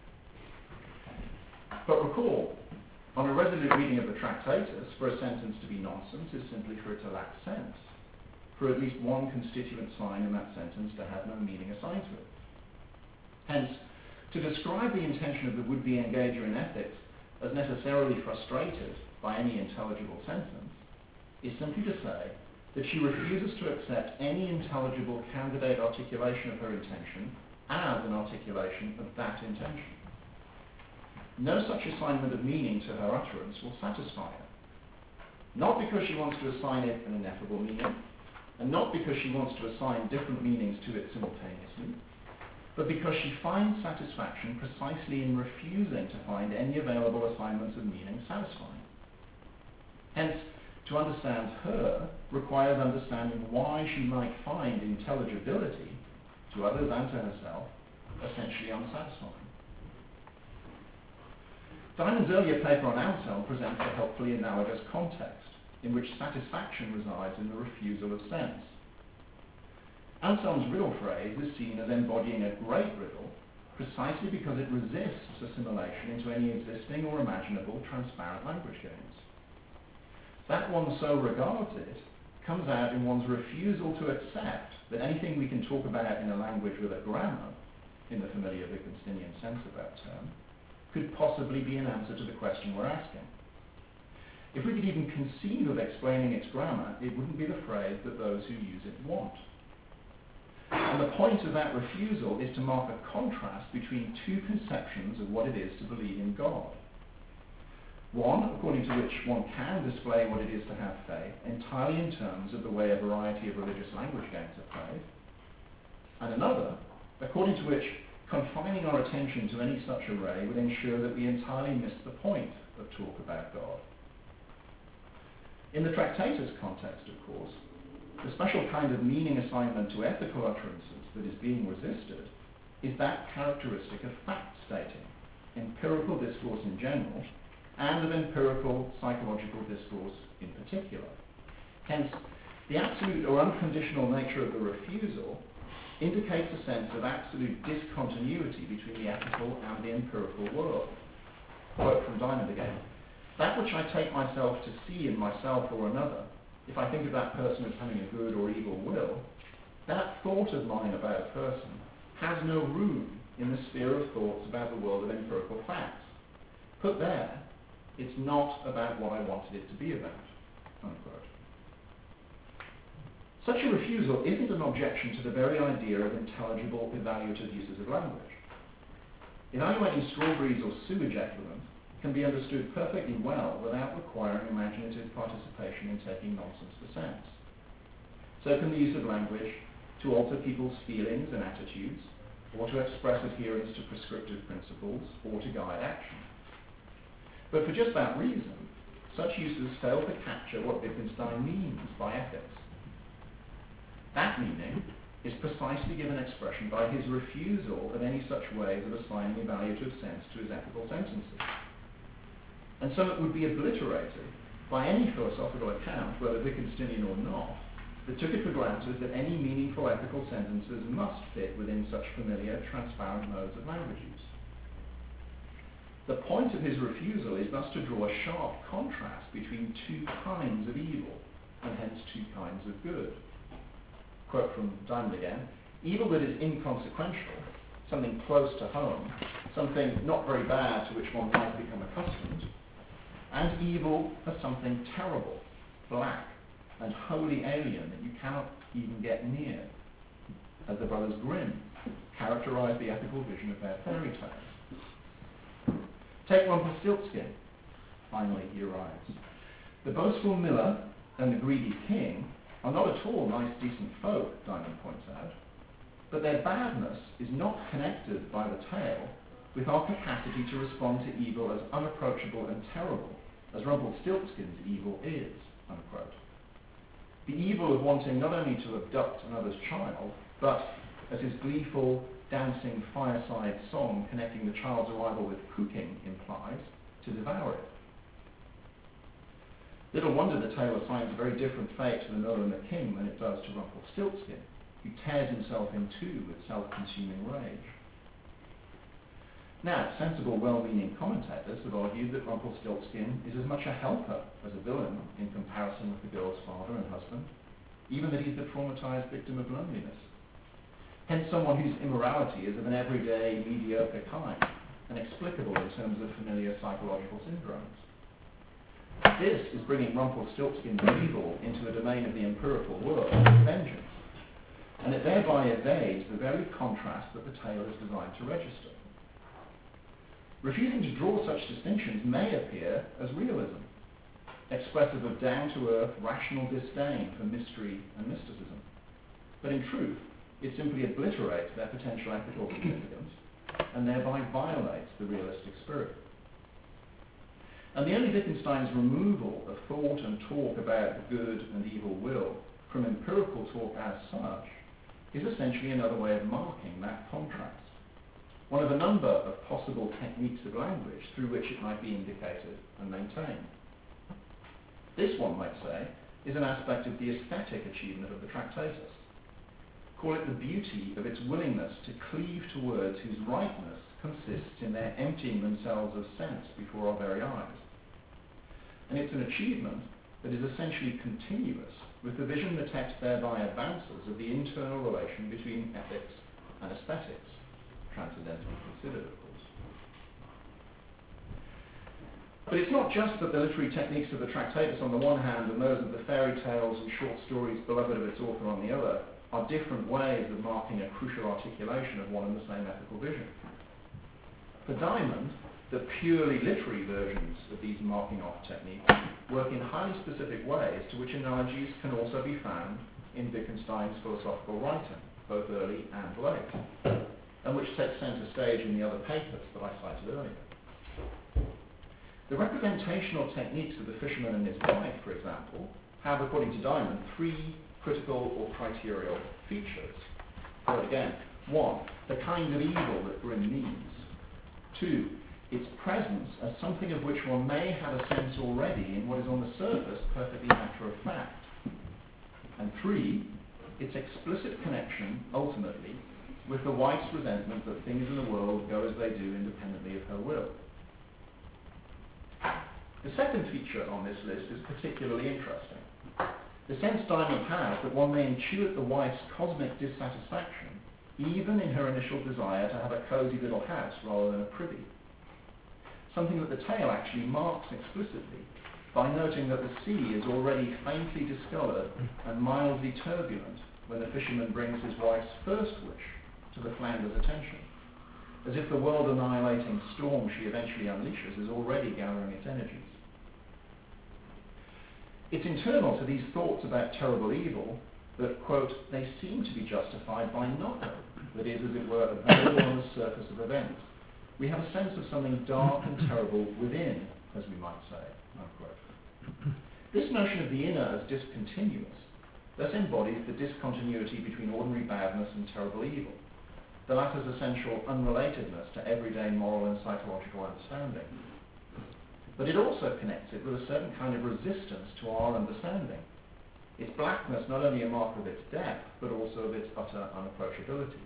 Speaker 1: But recall, on a resolute reading of the Tractatus, for a sentence to be nonsense is simply for it to lack sense, for at least one constituent sign in that sentence to have no meaning assigned to it. Hence, to describe the intention of the would-be engager in ethics as necessarily frustrated by any intelligible sentence is simply to say that she refuses to accept any intelligible candidate articulation of her intention as an articulation of that intention. No such assignment of meaning to her utterance will satisfy her. Not because she wants to assign it an ineffable meaning, and not because she wants to assign different meanings to it simultaneously, but because she finds satisfaction precisely in refusing to find any available assignments of meaning satisfying. Hence, to understand her requires understanding why she might find intelligibility to others and to herself essentially unsatisfying. Diamond's earlier paper on Anselm presents a helpfully analogous context in which satisfaction resides in the refusal of sense. Anselm's riddle phrase is seen as embodying a great riddle precisely because it resists assimilation into any existing or imaginable transparent language games. That one so regards it comes out in one's refusal to accept that anything we can talk about in a language with a grammar, in the familiar Wittgensteinian sense of that term, could possibly be an answer to the question we're asking. If we could even conceive of explaining its grammar, it wouldn't be the phrase that those who use it want. And the point of that refusal is to mark a contrast between two conceptions of what it is to believe in God. One, according to which one can display what it is to have faith, entirely in terms of the way a variety of religious language games are played. And another, according to which confining our attention to any such array would ensure that we entirely miss the point of talk about God. In the Tractatus context, of course, the special kind of meaning assignment to ethical utterances that is being resisted is that characteristic of fact-stating, empirical discourse in general, and of empirical psychological discourse in particular. Hence, the absolute or unconditional nature of the refusal indicates a sense of absolute discontinuity between the ethical and the empirical world. Quote from Diamond again. That which I take myself to see in myself or another, if I think of that person as having a good or evil will, that thought of mine about a person has no room in the sphere of thoughts about the world of empirical facts. Put there, it's not about what I wanted it to be about. Unquote. Such a refusal isn't an objection to the very idea of intelligible, evaluative uses of language. Evaluating strawberries or sewage effluent can be understood perfectly well without requiring imaginative participation in taking nonsense for sense. So can the use of language to alter people's feelings and attitudes, or to express adherence to prescriptive principles, or to guide action. But for just that reason, such uses fail to capture what Wittgenstein means by ethics. That meaning is precisely given expression by his refusal of any such ways of assigning evaluative sense to his ethical sentences. And so it would be obliterated by any philosophical account, whether Wittgensteinian or not, that took it for granted that any meaningful ethical sentences must fit within such familiar, transparent modes of language use. The point of his refusal is thus to draw a sharp contrast between two kinds of evil, and hence two kinds of good. Quote from Diamond again, evil that is inconsequential, something close to home, something not very bad to which one might become accustomed, and evil as something terrible, black, and wholly alien that you cannot even get near, as the Brothers Grimm characterize the ethical vision of their fairy tales. Take Rumpelstiltskin. Finally, he arrives. The boastful miller and the greedy king are not at all nice, decent folk, Diamond points out, but their badness is not connected by the tale with our capacity to respond to evil as unapproachable and terrible as Rumpelstiltskin's evil is, unquote. The evil of wanting not only to abduct another's child, but, as his gleeful, dancing fireside song connecting the child's arrival with cooking implies, to devour it. Little wonder the tale assigns a very different fate to the miller and the king than it does to Rumpelstiltskin, who tears himself in two with self-consuming rage. Now, sensible, well-meaning commentators have argued that Rumpelstiltskin is as much a helper as a villain in comparison with the girl's father and husband. even that he's the traumatized victim of loneliness. Hence someone whose immorality is of an everyday, mediocre kind, and explicable in terms of familiar psychological syndromes. This is bringing Rumpelstiltskin's evil into the domain of the empirical world with vengeance, and it thereby evades the very contrast that the tale is designed to register. Refusing to draw such distinctions may appear as realism, expressive of down-to-earth, rational disdain for mystery and mysticism. But in truth, it simply obliterates their potential ethical significance and thereby violates the realistic spirit. And the only Wittgenstein's removal of thought and talk about good and evil will from empirical talk as such is essentially another way of marking that contrast, one of a number of possible techniques of language through which it might be indicated and maintained. This, one might say, is an aspect of the aesthetic achievement of the Tractatus. Call it the beauty of its willingness to cleave to words whose rightness consists in their emptying themselves of sense before our very eyes. And it's an achievement that is essentially continuous with the vision the text thereby advances of the internal relation between ethics and aesthetics, transcendentally considered, of course. But it's not just that the literary techniques of the Tractatus on the one hand and those of the fairy tales and short stories beloved of its author on the other are different ways of marking a crucial articulation of one and the same ethical vision. For Diamond, the purely literary versions of these marking off techniques work in highly specific ways to which analogies can also be found in Wittgenstein's philosophical writing, both early and late, and which take centre stage in the other papers that I cited earlier. The representational techniques of the fisherman and his wife, for example, have, according to Diamond, three critical or criterial features. So again, one, the kind of evil that Grimm means. Two, its presence as something of which one may have a sense already in what is on the surface perfectly matter of fact. And three, its explicit connection, ultimately, with the wife's resentment that things in the world go as they do independently of her will. The second feature on this list is particularly interesting. The sense Diamond has that one may intuit the wife's cosmic dissatisfaction even in her initial desire to have a cosy little house rather than a privy. Something that the tale actually marks explicitly by noting that the sea is already faintly discoloured and mildly turbulent when the fisherman brings his wife's first wish to the Flanders' attention, as if the world-annihilating storm she eventually unleashes is already gathering its energies. It's internal to these thoughts about terrible evil that, quote, they seem to be justified by no hope that is, as it were, available on the surface of events. We have a sense of something dark and terrible within, as we might say, unquote. This notion of the inner as discontinuous thus embodies the discontinuity between ordinary badness and terrible evil, the latter's essential unrelatedness to everyday moral and psychological understanding. But it also connects it with a certain kind of resistance to our understanding. Its blackness not only a mark of its depth, but also of its utter unapproachability.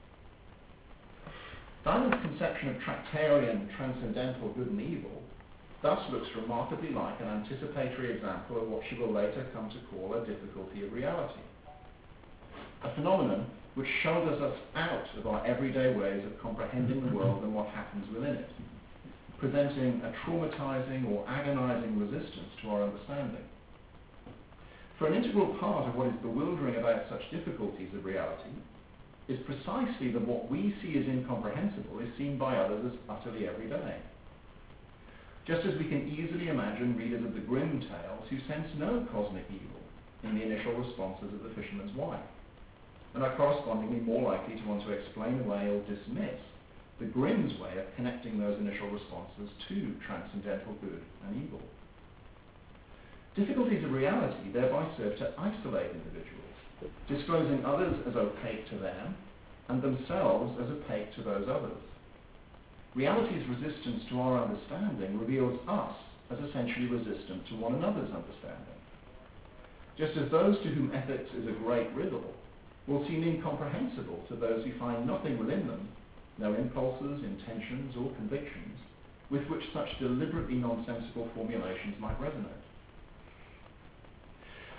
Speaker 1: Diamond's conception of Tractarian transcendental good and evil thus looks remarkably like an anticipatory example of what she will later come to call a difficulty of reality, a phenomenon which shoulders us out of our everyday ways of comprehending the world and what happens within it, presenting a traumatizing or agonizing resistance to our understanding. For an integral part of what is bewildering about such difficulties of reality is precisely that what we see as incomprehensible is seen by others as utterly everyday. Just as we can easily imagine readers of the Grimm tales who sense no cosmic evil in the initial responses of the fisherman's wife, and are correspondingly more likely to want to explain away or dismiss the Grimm's way of connecting those initial responses to transcendental good and evil. Difficulties of reality thereby serve to isolate individuals, disclosing others as opaque to them, and themselves as opaque to those others. Reality's resistance to our understanding reveals us as essentially resistant to one another's understanding. Just as those to whom ethics is a great riddle will seem incomprehensible to those who find nothing within them, no impulses, intentions, or convictions, with which such deliberately nonsensical formulations might resonate.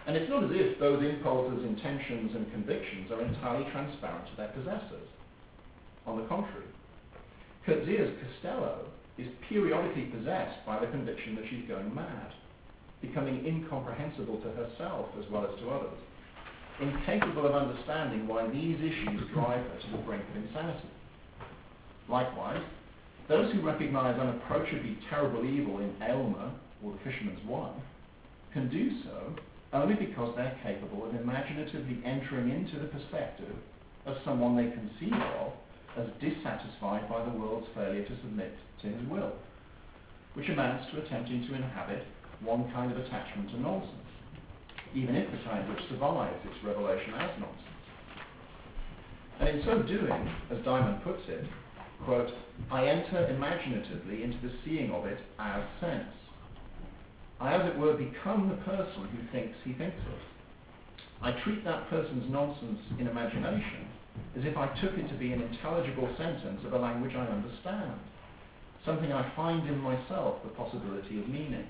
Speaker 1: And it's not as if those impulses, intentions, and convictions are entirely transparent to their possessors. On the contrary, Coetzee's Costello is periodically possessed by the conviction that she's going mad, becoming incomprehensible to herself as well as to others, incapable of understanding why these issues drive her to the brink of insanity. Likewise, those who recognize unapproachably terrible evil in Aylmer or the Fisherman's Wife can do so only because they're capable of imaginatively entering into the perspective of someone they conceive of as dissatisfied by the world's failure to submit to his will, which amounts to attempting to inhabit one kind of attachment to nonsense, even if the kind which survives its revelation as nonsense. And in so doing, as Diamond puts it, quote, I enter imaginatively into the seeing of it as sense. I, as it were, become the person who thinks he thinks it. I treat that person's nonsense in imagination as if I took it to be an intelligible sentence of a language I understand, something I find in myself the possibility of meaning.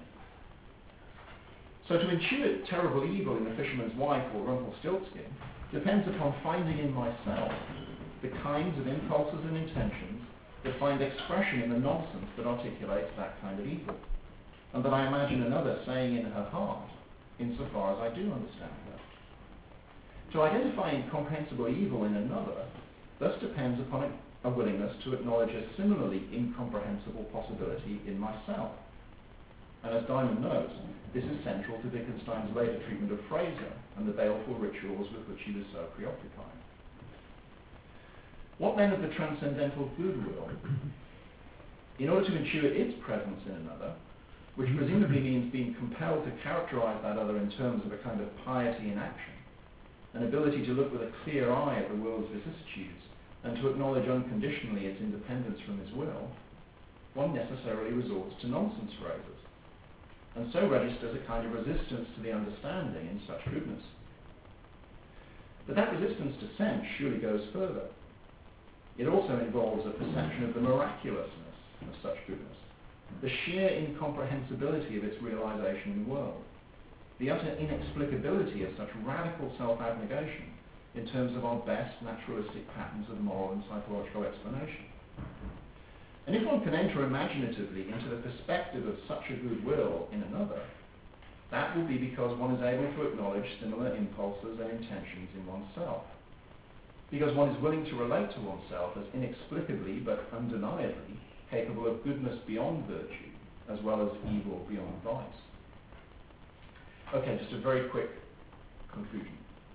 Speaker 1: So to intuit terrible evil in The Fisherman's Wife or Rumpelstiltskin depends upon finding in myself the kinds of impulses and intentions that find expression in the nonsense that articulates that kind of evil, and that I imagine another saying in her heart, insofar as I do understand her. To identify incomprehensible evil in another thus depends upon a, a willingness to acknowledge a similarly incomprehensible possibility in myself. And as Diamond notes, this is central to Wittgenstein's later treatment of Fraser and the baleful rituals with which he was so preoccupied. What then of the transcendental goodwill? In order to intuit its presence in another, which presumably means being compelled to characterize that other in terms of a kind of piety in action, an ability to look with a clear eye at the world's vicissitudes and to acknowledge unconditionally its independence from his will, one necessarily resorts to nonsense phrases, and so registers a kind of resistance to the understanding in such goodness. But that resistance to sense surely goes further. It also involves a perception of the miraculousness of such goodness, the sheer incomprehensibility of its realization in the world, the utter inexplicability of such radical self-abnegation in terms of our best naturalistic patterns of moral and psychological explanation. And if one can enter imaginatively into the perspective of such a goodwill in another, that will be because one is able to acknowledge similar impulses and intentions in oneself, because one is willing to relate to oneself as inexplicably but undeniably capable of goodness beyond virtue, as well as evil beyond vice. Okay, just a very quick conclusion.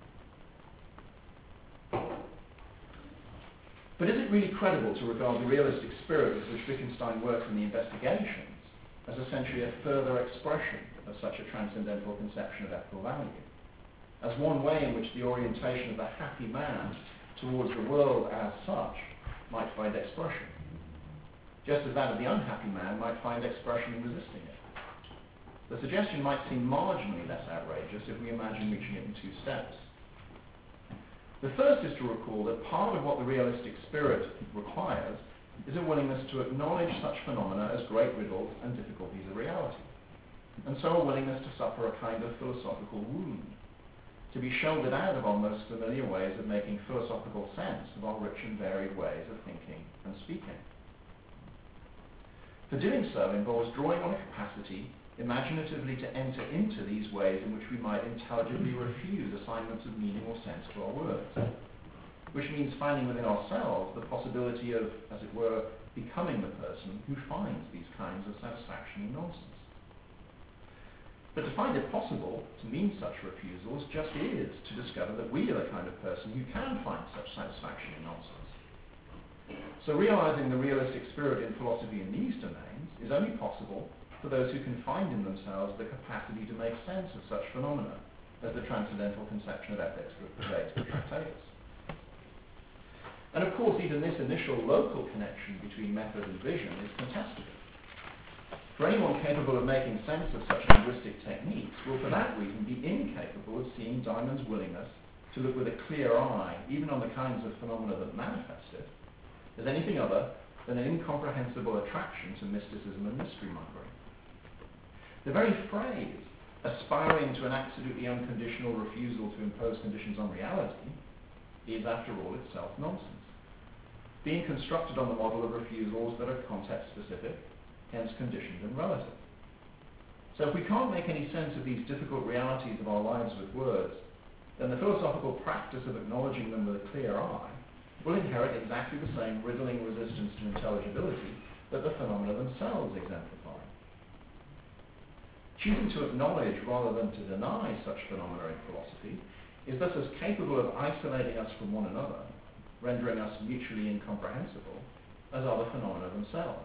Speaker 1: But is it really credible to regard the realistic spirit with which Wittgenstein works in the Investigations as essentially a further expression of such a transcendental conception of ethical value, as one way in which the orientation of the happy man towards the world as such might find expression, just as that of the unhappy man might find expression in resisting it? The suggestion might seem marginally less outrageous if we imagine reaching it in two steps. The first is to recall that part of what the realistic spirit requires is a willingness to acknowledge such phenomena as great riddles and difficulties of reality, and so a willingness to suffer a kind of philosophical wound, to be shouldered out of our most familiar ways of making philosophical sense of our rich and varied ways of thinking and speaking. For doing so involves drawing on a capacity imaginatively to enter into these ways in which we might intelligibly refuse assignments of meaning or sense to our words, which means finding within ourselves the possibility of, as it were, becoming the person who finds these kinds of satisfaction in nonsense. But to find it possible to mean such refusals just is to discover that we are the kind of person who can find such satisfaction in nonsense. So realizing the realistic spirit in philosophy in these domains is only possible for those who can find in themselves the capacity to make sense of such phenomena as the transcendental conception of ethics that pervades the Tractatus. And of course, even this initial local connection between method and vision is contestable. For anyone capable of making sense of such linguistic techniques will for that reason be incapable of seeing Diamond's willingness to look with a clear eye, even on the kinds of phenomena that manifest it, as anything other than an incomprehensible attraction to mysticism and mystery mongering. The very phrase, aspiring to an absolutely unconditional refusal to impose conditions on reality is, after all, itself nonsense, being constructed on the model of refusals that are context-specific, hence conditioned and relative. So if we can't make any sense of these difficult realities of our lives with words, then the philosophical practice of acknowledging them with a clear eye will inherit exactly the same riddling resistance to intelligibility that the phenomena themselves exemplify. Choosing to acknowledge rather than to deny such phenomena in philosophy is thus as capable of isolating us from one another, rendering us mutually incomprehensible, as are the phenomena themselves.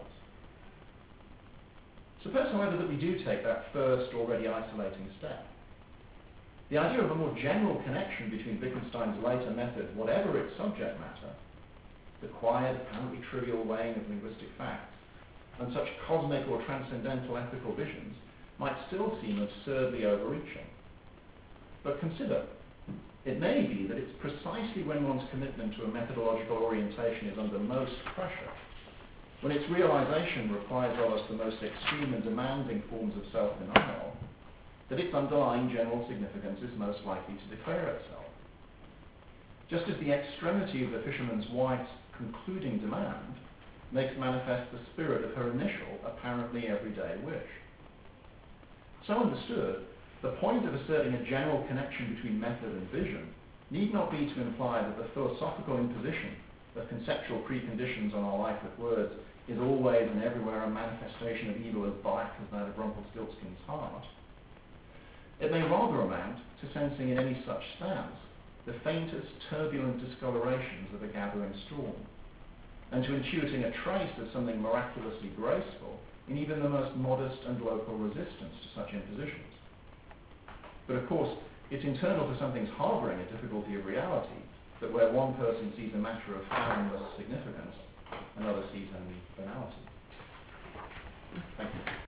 Speaker 1: Suppose, however, that we do take that first, already isolating step. The idea of a more general connection between Wittgenstein's later method, whatever its subject matter, the quiet, apparently trivial weighing of linguistic facts, and such cosmic or transcendental ethical visions, might still seem absurdly overreaching. But consider, it may be that it's precisely when one's commitment to a methodological orientation is under most pressure, when its realization requires of us the most extreme and demanding forms of self-denial, that its underlying general significance is most likely to declare itself. Just as the extremity of the fisherman's wife's concluding demand makes manifest the spirit of her initial, apparently everyday wish. So understood, the point of asserting a general connection between method and vision need not be to imply that the philosophical imposition of conceptual preconditions on our life with words is always and everywhere a manifestation of evil as black as that of Rumpelstiltskin's heart. It may rather amount to sensing in any such stance the faintest turbulent discolorations of a gathering storm, and to intuiting a trace of something miraculously graceful in even the most modest and local resistance to such impositions. But of course, it's internal to something's harbouring a difficulty of reality, that where one person sees a matter of fathomless significance, another sees only banality. Thank you.